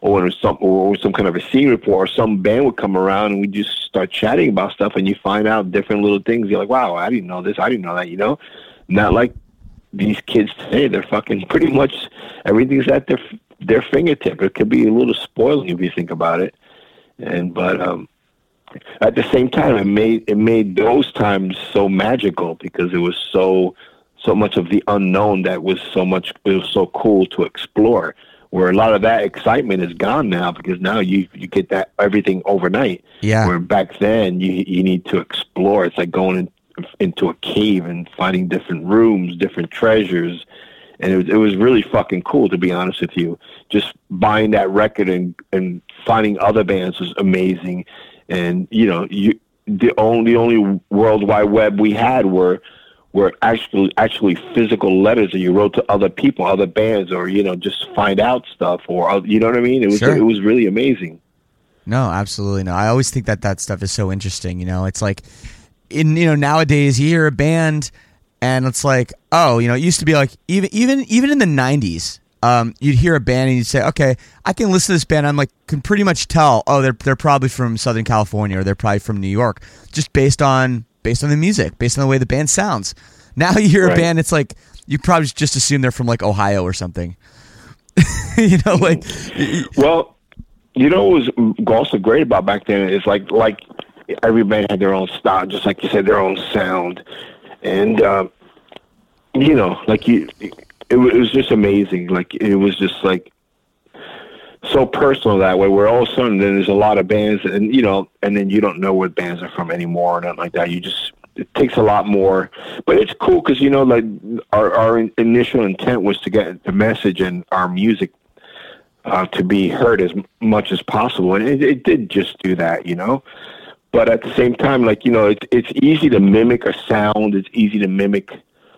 or when it was some or some kind of a scene report, or some band would come around and we just start chatting about stuff, and you find out different little things. You're like, wow, I didn't know this, I didn't know that, you know. Not like these kids today. They're fucking pretty much everything's at their their fingertip. It could be a little spoiling if you think about it, and but um. At the same time, it made it made those times so magical because it was so so much of the unknown that was so much it was so cool to explore. Where a lot of that excitement is gone now because now you you get that everything overnight. Yeah. Where back then you you need to explore. It's like going in, into a cave and finding different rooms, different treasures, and it was it was really fucking cool, to be honest with you. Just buying that record and and finding other bands was amazing. And you know, you the only the only World Wide Web we had were were actually actually physical letters that you wrote to other people, other bands, or you know, just find out stuff, or you know what I mean. It was Sure. it was really amazing. No, absolutely no. I always think that that stuff is so interesting. You know, it's like in you know nowadays you hear a band and it's like, oh, you know, it used to be like even even even in the nineties. Um, you'd hear a band and you'd say, okay, I can listen to this band. I'm like, can pretty much tell, oh, they're they're probably from Southern California or they're probably from New York, just based on based on the music, based on the way the band sounds. Now you hear Right. a band, it's like you probably just assume they're from like Ohio or something. you know, like Well, you know what was also great about back then is like like every band had their own style, just like you said, their own sound, and uh, you know, like you. It was just amazing. Like it was just like so personal that way. Where all of a sudden, then there's a lot of bands, and you know, and then you don't know what bands are from anymore, or nothing like that. You just it takes a lot more, but it's cool because you know, like our our initial intent was to get the message and our music uh, to be heard as much as possible, and it, it did just do that, you know. But at the same time, like you know, it's it's easy to mimic a sound. It's easy to mimic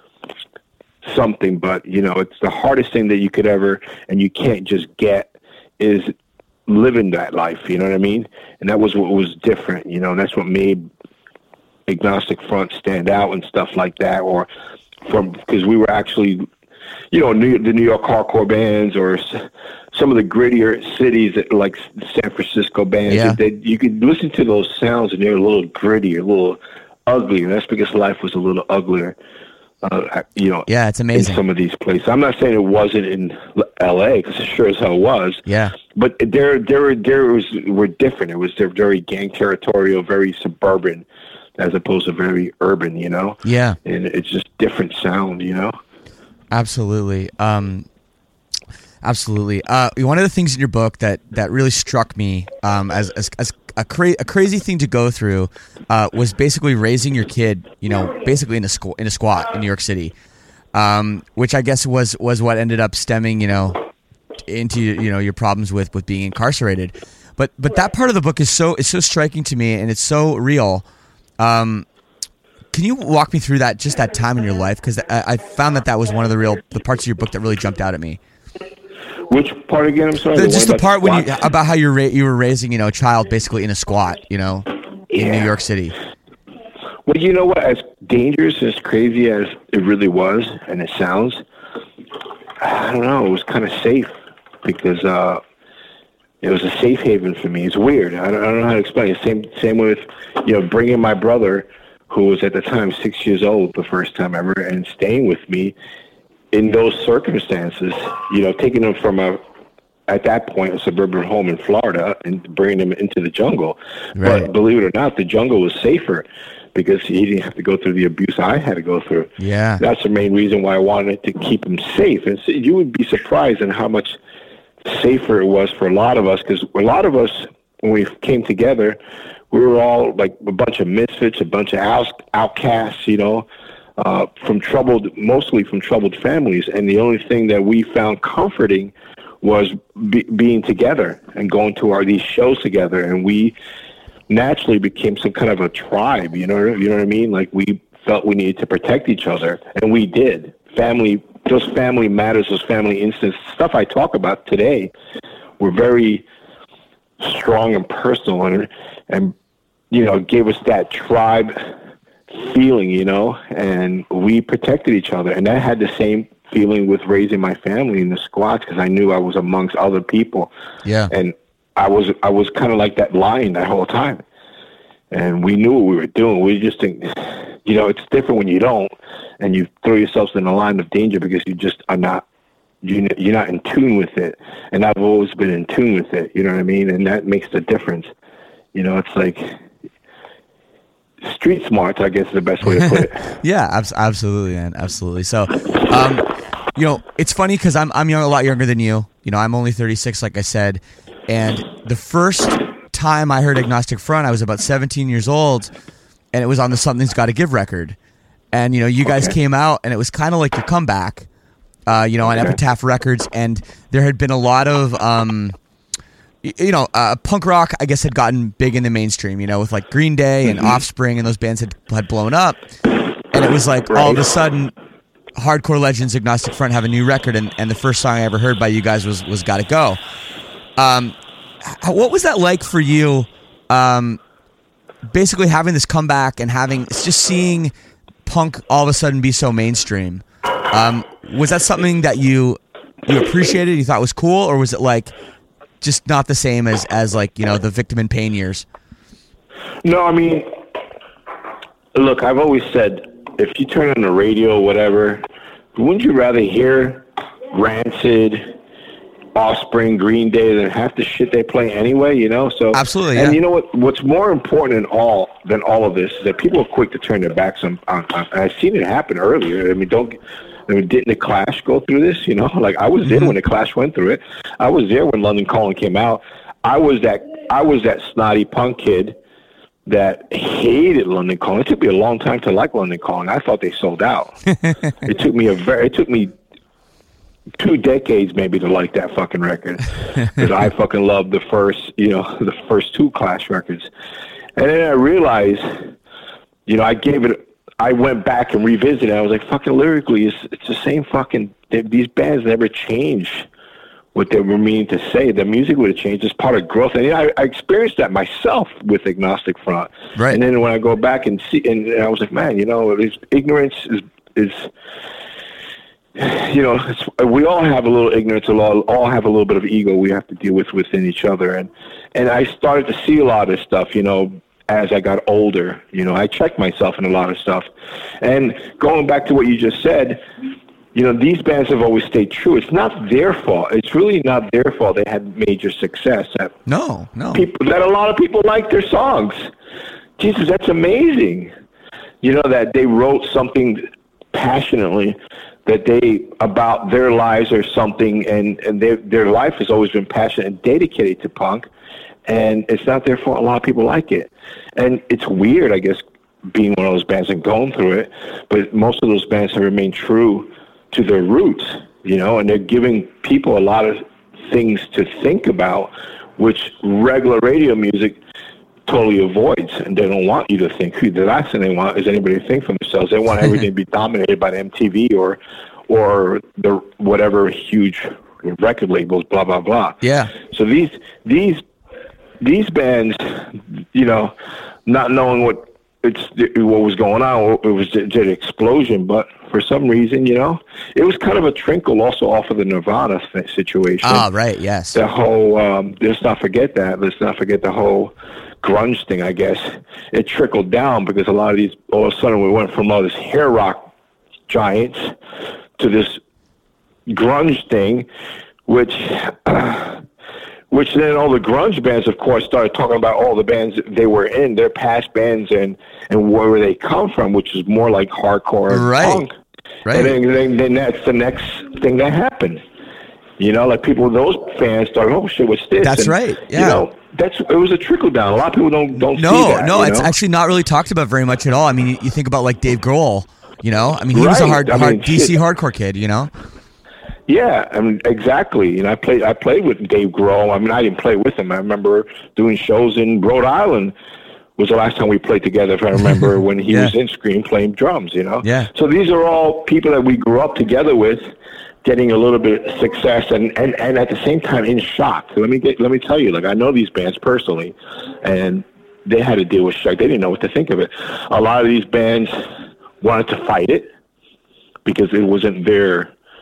something, but you know, it's the hardest thing that you could ever, and you can't just get, is living that life. You know what I mean? And that was what was different. You know, and that's what made Agnostic Front stand out and stuff like that. Or from because we were actually, you know, New, the New York hardcore bands, or s- some of the grittier cities that, like San Francisco bands. Yeah. That you could listen to those sounds and they're a little grittier, a little uglier. That's because life was a little uglier. Uh, you know, yeah, it's amazing. in some of these places. I'm not saying it wasn't in L A because it sure as hell was. Yeah, but there, there, there was were different. It was they're very gang territorial, very suburban, as opposed to very urban. You know. Yeah, and it's just different sound. You know. Absolutely. Um, absolutely. Uh, one of the things in your book that, that really struck me um, as as, as a, cra- a crazy thing to go through uh, was basically raising your kid, you know, basically in a squ- in a squat in New York City, um, which I guess was, was what ended up stemming, you know, into you know your problems with, with being incarcerated. But but that part of the book is so is so striking to me, and it's so real. Um, can you walk me through that just that time in your life? Because I, I found that that was one of the real the parts of your book that really jumped out at me. Which part again? I'm sorry. The, The just one the part about when you squats? about how you ra- you were raising you know a child basically in a squat, you know, in Yeah. New York City. Well, you know what? As dangerous, as crazy as it really was, and it sounds, I don't know. It was kind of safe because uh, it was a safe haven for me. It's weird. I don't, I don't know how to explain it. Same, same with, you know, bringing my brother, who was at the time six years old, the first time ever, and staying with me in those circumstances. You know, taking him from a, at that point, a suburban home in Florida and bringing him into the jungle. Right. But believe it or not, the jungle was safer because he didn't have to go through the abuse I had to go through. Yeah. That's the main reason why I wanted to keep him safe. And so you would be surprised at how much safer it was for a lot of us, because a lot of us, when we came together, we were all like a bunch of misfits, a bunch of out- outcasts, you know, uh, from troubled, mostly from troubled families. And the only thing that we found comforting was be- being together and going to our these shows together. And we naturally became some kind of a tribe, you know, you know what I mean? Like we felt we needed to protect each other, and we did. Family, those family matters, those family instincts, stuff I talk about today, were very strong and personal, and and you know, gave us that tribe feeling, you know, and we protected each other, and that had the same feeling with raising my family in the squats because I knew I was amongst other people. Yeah. And I was I was kind of like that lion that whole time. And we knew what we were doing. We just think, you know, it's different when you don't, and you throw yourselves in a line of danger because you just are not, you, you're not in tune with it. And I've always been in tune with it, you know what I mean? And that makes the difference. You know, it's like street smarts, I guess is the best way to put it. Yeah, abs- absolutely, man, absolutely. So, um, you know, it's funny because I'm I'm young, a lot younger than you. You know, I'm only thirty-six, like I said, and the first time I heard Agnostic Front, I was about seventeen years old, and it was on the Something's Gotta Give record. And, you know, you guys Okay. came out, and it was kind of like your comeback, uh, you know, on Okay. Epitaph Records, and there had been a lot of, um, y- you know, uh, punk rock, I guess, had gotten big in the mainstream, you know, with like Green Day and Mhm. Offspring, and those bands had, had blown up. And it was like, all of a Right. sudden, Hardcore Legends, Agnostic Front have a new record, and, and the first song I ever heard by you guys was, was Gotta Go. Um, h- what was that like for you, um, basically having this comeback and having, just seeing punk all of a sudden be so mainstream? Um, was that something that you you appreciated, you thought was cool, or was it like just not the same as, as like, you know, the Victim in Pain years? No, I mean, look, I've always said, if you turn on the radio or whatever, wouldn't you rather hear Rancid, Offspring, Green Day than half the shit they play anyway, you know? So Absolutely, And yeah. you know what? What's more important than all than all of this is that people are quick to turn their backs on. on, on and I've seen it happen earlier. I mean, don't. I mean, didn't the Clash go through this? You know, like I was there when the Clash went through it. I was there when London Calling came out. I was that. I was that snotty punk kid that hated London Calling. It took me a long time to like London Calling. I thought they sold out. It took me a very. It took me two decades maybe to like that fucking record because I fucking loved the first, you know, the first two Clash records, and then I realized, you know, I gave it. I went back and revisited it. I was like, fucking lyrically, it's, it's the same fucking. they- These bands never change what they were meaning to say. The music would have changed. It's part of growth, and you know, I, I experienced that myself with Agnostic Front. Right. And then when I go back and see, and, and I was like, man, you know, it's, ignorance is is. You know, it's, we all have a little ignorance, we all, all have a little bit of ego we have to deal with within each other. And, and I started to see a lot of stuff, you know, as I got older. You know, I checked myself in a lot of stuff. And going back to what you just said, you know, these bands have always stayed true. It's not their fault. It's really not their fault they had major success. That No, no. people, that a lot of people like their songs. Jesus, that's amazing. You know, that they wrote something passionately that they about their lives or something, and and their their life has always been passionate and dedicated to punk, and it's not their fault. A lot of people like it, and it's weird, I guess, being one of those bands and going through it. But most of those bands have remained true to their roots, you know, and they're giving people a lot of things to think about, which regular radio music totally avoids, and they don't want you to think. The last thing they want is anybody to think for themselves. They want everything to be dominated by the M T V or or the whatever huge record labels, blah blah blah. Yeah. So these these these bands, you know, not knowing what it's what was going on, it was just an explosion. But for some reason, you know, it was kind of a trickle also off of the Nirvana situation. Ah, right, yes. The whole um, let's not forget that. Let's not forget the whole grunge thing, I guess. It trickled down because a lot of these, all of a sudden we went from all this hair rock giants to this grunge thing, which uh, which then all the grunge bands, of course, started talking about all the bands that they were in, their past bands, and, and where they come from, which is more like hardcore and Right. punk. Right. And then, then, then that's the next thing that happened. You know, like people, those fans started, oh shit, what's this? That's And, right, yeah. You know, that's it was a trickle down. A lot of people don't don't No, see that. no, you it's know? actually not really talked about very much at all. I mean, you, you think about like Dave Grohl, you know? I mean, he was a Right. hard, I hard mean, D C shit. hardcore kid, you know? Yeah, I mean, exactly. And I played I played with Dave Grohl. I mean, I didn't play with him. I remember doing shows in Rhode Island. Was the last time we played together, if I remember, when he Yeah. was in Scream playing drums, you know? Yeah. So these are all people that we grew up together with, getting a little bit of success and, and, and at the same time in shock. Let me get let me tell you, like I know these bands personally, and they had to deal with shock. They didn't know what to think of it. A lot of these bands wanted to fight it because it wasn't their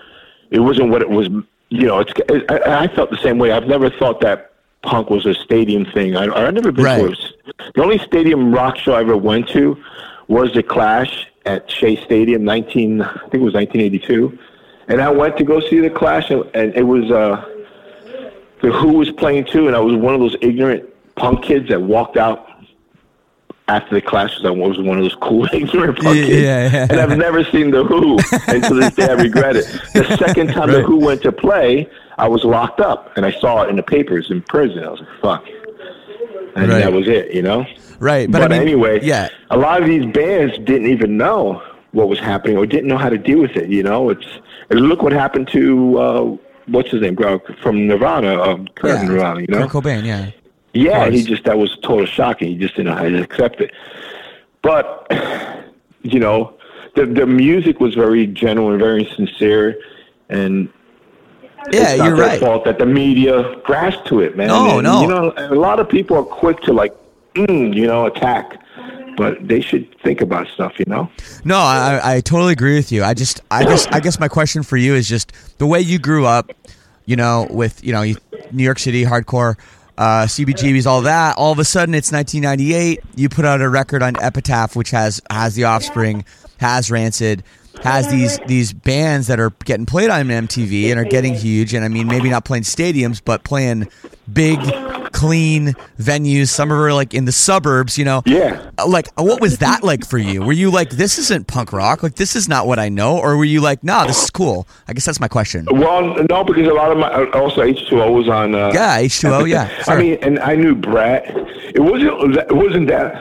it wasn't what it was. You know, it's. It, I, I felt the same way. I've never thought that punk was a stadium thing. I, I've never been Right. to a, the only stadium rock show I ever went to was the Clash at Shea Stadium, nineteen. I think it was nineteen eighty-two, and I went to go see the Clash, and, and it was uh, the Who was playing too, and I was one of those ignorant punk kids that walked out after the Clash, because I was one of those cool ignorant punk Yeah, kids, yeah, yeah. and I've never seen the Who, and to this day I regret it. The second time the Right. Who went to play, I was locked up, and I saw it in the papers in prison. I was like, fuck. And Right. that was it, you know? Right, but, But, I mean, anyway, yeah. a lot of these bands didn't even know what was happening or didn't know how to deal with it, you know? It's and look what happened to, uh, what's his name, uh, from Nirvana, um, Kurt Yeah. Nirvana, you know? Kurt Cobain, yeah. Yeah, course. he just, that was total shocking. He just didn't know how to accept it. But, you know, the the music was very genuine, very sincere, and Yeah, it's not you're their right. fault that the media grasped to it, man. No, and, no. You know, a lot of people are quick to, like, mm, you know, attack. But they should think about stuff, you know? No, I, I totally agree with you. I just, I guess, I guess my question for you is just the way you grew up, you know, with, you know, you- New York City, hardcore, uh, C B G Bs, all that. All of a sudden, it's nineteen ninety-eight. You put out a record on Epitaph, which has has The Offspring, has Rancid, has these these bands that are getting played on M T V and are getting huge. And I mean, maybe not playing stadiums, but playing big, clean venues. Some are like in the suburbs, you know. Yeah. Like, what was that like for you? Were you like, this isn't punk rock? Like, this is not what I know? Or were you like, nah, this is cool? I guess that's my question. Well, no, because a lot of my, also H two O was on. Uh, Yeah, H two O, yeah. I Sorry. mean, and I knew Brett. It wasn't, it wasn't that,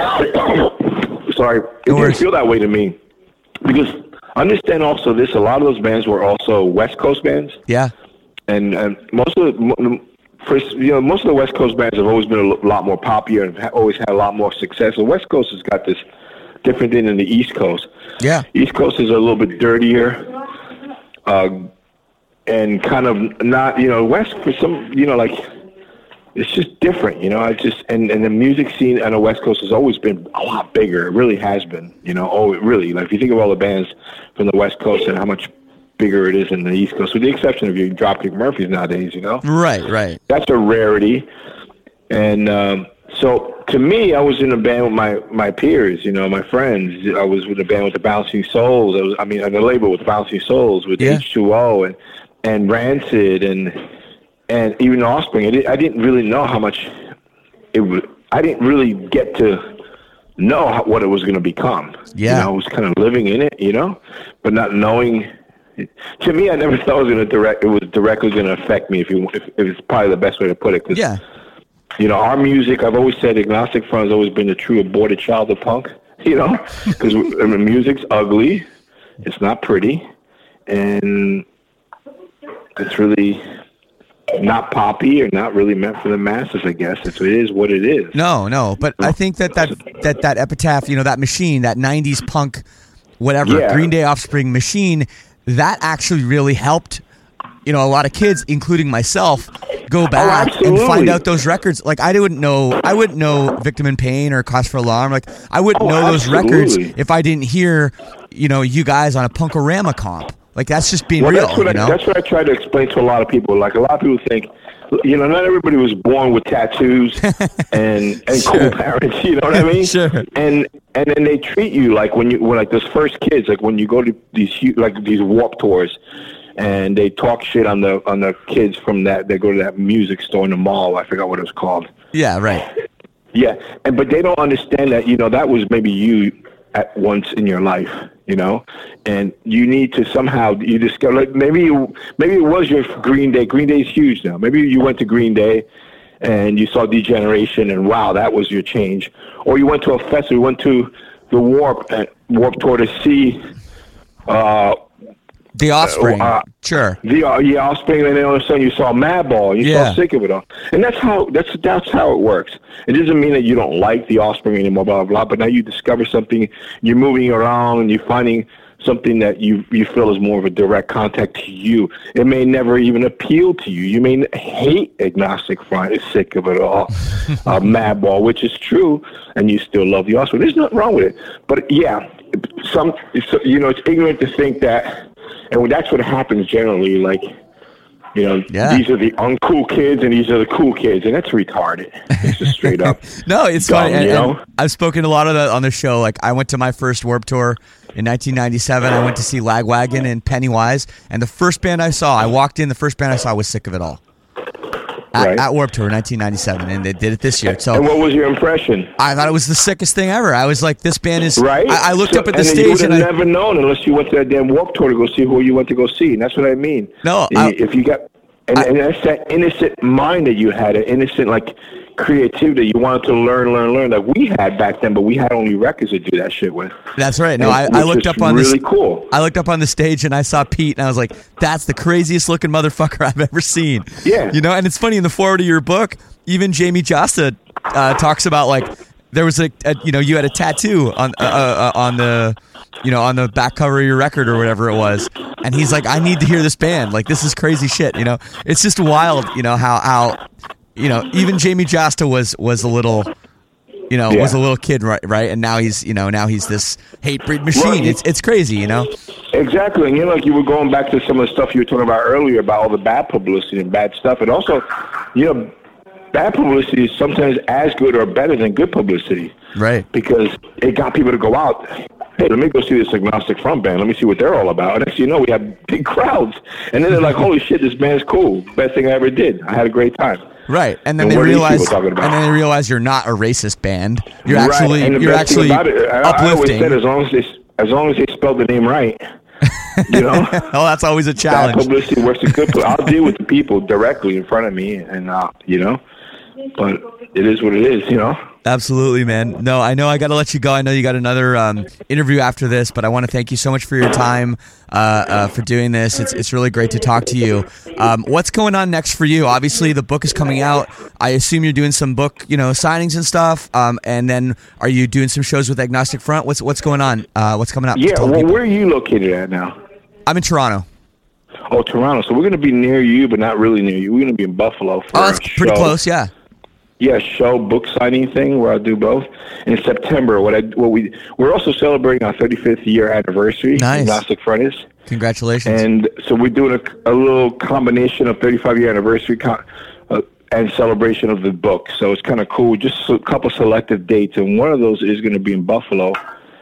sorry, it didn't worries. feel that way to me. Because understand also this, a lot of those bands were also West Coast bands. Yeah. And, and most of the, for, you know, most of the West Coast bands have always been a lot more popular and have always had a lot more success. The West Coast has got this different thing than the East Coast. Yeah. East Coast is a little bit dirtier, uh, and kind of not, you know, West for some, you know, like it's just different, you know. I just and, and the music scene on the West Coast has always been a lot bigger. It really has been, you know. Oh, it really, like if you think of all the bands from the West Coast and how much bigger it is in the East Coast, with the exception of your Dropkick Murphys nowadays, you know. Right, right. That's a rarity. And um, so to me, I was in a band with my, my peers, you know, my friends. I was with a band with the Bouncing Souls. I was, I mean, on the label with the Bouncing Souls, with Yeah. H two O and, and Rancid and and even Offspring. I, did, I didn't really know how much it would. I didn't really get to know how, what it was going to become. Yeah. You know, I was kind of living in it, you know, but not knowing. To me, I never thought it was going to direct. It was directly going to affect me. If you, if, if it's probably the best way to put it. 'Cause, Yeah. you know, our music. I've always said, Agnostic Front has always been the true aborted child of punk. You know, because I mean, music's ugly. It's not pretty, and it's really not poppy or not really meant for the masses. I guess it's, it is what it is. No, no. But I think that that, that, that Epitaph, you know, that machine, that nineties punk, whatever, Yeah. Green Day Offspring machine, that actually really helped, you know, a lot of kids, including myself, go back and absolutely. find out those records. Like, I wouldn't know, I wouldn't know Victim in Pain or Cause for Alarm. Like, I wouldn't Oh, know those records absolutely. if I didn't hear, you know, you guys on a Punkorama comp. Like, that's just being Well, real, that's what you I, know? that's what I try to explain to a lot of people. Like a lot of people think, you know, not everybody was born with tattoos and and Sure. cool parents. You know what I mean? Sure. And and then they treat you like when you when like those first kids, like when you go to these hu- like these Warped tours, and they talk shit on the on the kids from that. They go to that music store in the mall. I forgot what it was called. Yeah, right. Yeah, and but they don't understand that, you know, that was maybe you at once in your life, you know, and you need to somehow you discover. Like maybe you, maybe it was your Green Day. Green Day is huge now. Maybe you went to Green Day and you saw Degeneration, and wow, that was your change. Or you went to a festival, you went to the Warp uh, Warp Tour to see. Uh, The Offspring. uh, sure. The uh, yeah, Offspring, and then all of a sudden you saw Madball, you Yeah. saw Sick of It All, and that's how that's that's how it works. It doesn't mean that you don't like the Offspring anymore, blah blah blah. But now you discover something, you're moving around, and you're finding something that you you feel is more of a direct contact to you. It may never even appeal to you. You may hate Agnostic Front, is Sick of It All, uh, Madball, which is true, and you still love the Offspring. There's nothing wrong with it. But yeah, some it's, you know, it's ignorant to think that and that's what happens generally. Like, you know, Yeah. these are the uncool kids and these are the cool kids, and that's retarded. It's just straight up. No, it's dumb, funny. And, you know? and I've spoken a lot of that on the show. Like, I went to my first Warped Tour in nineteen ninety-seven. I went to see Lagwagon and Pennywise, and the first band I saw, I walked in, the first band I saw was Sick of It All. At, Right. at Warped Tour in nineteen ninety-seven, and they did it this year. So And what was your impression? I thought it was the sickest thing ever. I was like, this band is Right? I, I looked So- up at the and then stage you would and have I never known unless you went to that damn Warped Tour to go see who you went to go see. And that's what I mean. No, And I- if you got, and, I- and that's that innocent mind that you had, an innocent, like, creativity. You wanted to learn, learn, learn. Like we had back then, but we had only records to do that shit with. That's right. No, And I, it I was looked just up on really this. cool. I looked up on the stage and I saw Pete, and I was like, "That's the craziest looking motherfucker I've ever seen." Yeah. you know. And it's funny, in the forward of your book, even Jamie Josta uh, talks about, like, there was a, a you know you had a tattoo on uh, uh, on the you know on the back cover of your record or whatever it was, and he's like, "I need to hear this band. Like, this is crazy shit." You know, it's just wild. You know how how you know even Jamie Josta was was a little. You know, Yeah. was a little kid, right? Right, and now he's, you know, now he's this hate breed machine. Well, it's it's crazy, you know. Exactly, and you know, like you were going back to some of the stuff you were talking about earlier about all the bad publicity and bad stuff, and also, you know, bad publicity is sometimes as good or better than good publicity, Right. because it got people to go out. Hey, let me go see this Agnostic Front band. Let me see what they're all about. And next thing you know, we have big crowds, and then they're like, "Holy shit, this band's cool! Best thing I ever did. I had a great time." Right, and then And they what are these realize, people talking about? and then they realize you're not a racist band. You're Right, actually, and the you're best thing actually about it, I, I always uplifting. said, as long as they, as long as they spelled the name right, you know. Oh, that's always a Bad challenge. publicity works a good. Pub- I'll deal with the people directly in front of me, and uh, you know, but it is what it is, you know. Absolutely, man. No, I know I got to let you go. I know you got another um, interview after this, but I want to thank you so much for your time, uh, uh, for doing this. It's it's really great to talk to you. Um, what's going on next for you? Obviously, the book is coming out. I assume you're doing some book, you know, signings and stuff. Um, and then, are you doing some shows with Agnostic Front? What's what's going on? Uh, what's coming up? Yeah. Tell Well, people. where are you located at now? I'm in Toronto. Oh, Toronto. So we're going to be near you, but not really near you. We're going to be in Buffalo for Oh, that's a pretty show. close. Yeah. Yeah, show book signing thing where I do both in September. What I what we we're also celebrating our thirty-fifth year anniversary. Nice. Agnostic Front is. Congratulations. And so we're doing a, a little combination of thirty-five year anniversary con- uh, and celebration of the book. So it's kind of cool. Just a couple selective dates, and one of those is going to be in Buffalo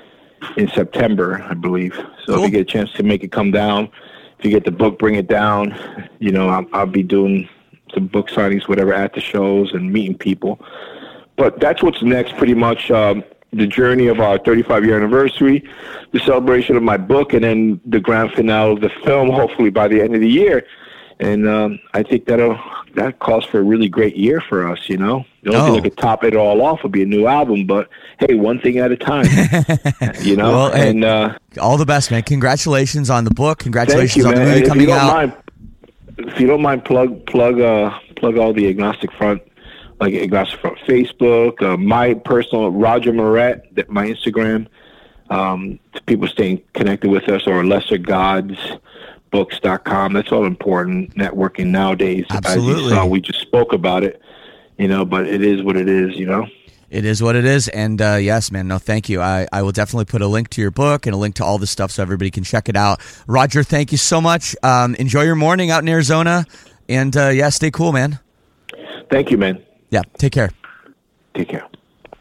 in September, I believe. So Cool. if you get a chance to make it come down, if you get the book, bring it down. You know, I'll, I'll be doing some book signings, whatever, at the shows and meeting people. But that's what's next, pretty much. Um, the journey of our thirty-five year anniversary, the celebration of my book, and then the grand finale of the film, hopefully by the end of the year. And um, I think that'll, that calls for a really great year for us, you know? The only Oh. thing that could top it all off would be a new album, but hey, one thing at a time, you know? Well, hey, and uh, all the best, man. Congratulations on the book. thank Congratulations you, on the man. movie If you coming don't out. mind, if you don't mind, plug plug uh, plug all the Agnostic Front, like Agnostic Front Facebook, uh, my personal Roger Moret, that my Instagram, um, to people staying connected with us, or lesser gods books dot com. That's all important networking nowadays. As Absolutely. you saw, we just spoke about it, you know, but it is what it is, you know. It is what it is. And uh, yes, man, no, thank you. I, I will definitely put a link to your book and a link to all the stuff so everybody can check it out. Roger, thank you so much. Um, enjoy your morning out in Arizona. And uh, yeah, stay cool, man. Thank you, man. Yeah, take care. Take care.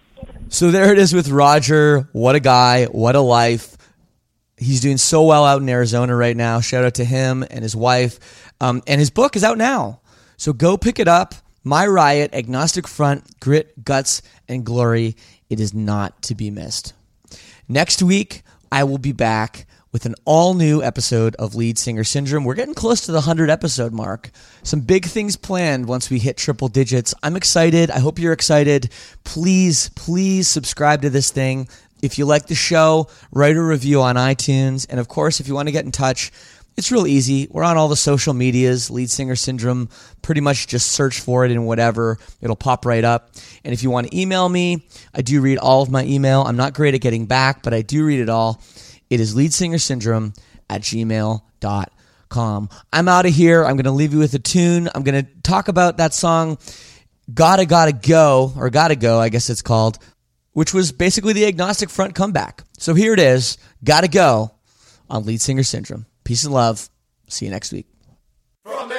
So there it is with Roger. What a guy. What a life. He's doing so well out in Arizona right now. Shout out to him and his wife. Um, and his book is out now. So go pick it up. My Riot, Agnostic Front, Grit, Guts, and Glory. It is not to be missed. Next week, I will be back with an all-new episode of Lead Singer Syndrome. We're getting close to the one hundred episode mark. Some big things planned once we hit triple digits. I'm excited. I hope you're excited. Please, please subscribe to this thing. If you like the show, write a review on iTunes. And of course, if you want to get in touch, it's real easy. We're on all the social medias, Lead Singer Syndrome. Pretty much just search for it in whatever. It'll pop right up. And if you want to email me, I do read all of my email. I'm not great at getting back, but I do read it all. It is leadsingersyndrome at gmail dot com. I'm out of here. I'm going to leave you with a tune. I'm going to talk about that song, Gotta Gotta Go, or Gotta Go, I guess it's called, which was basically the Agnostic Front comeback. So here it is, Gotta Go on Lead Singer Syndrome. Peace and love. See you next week. From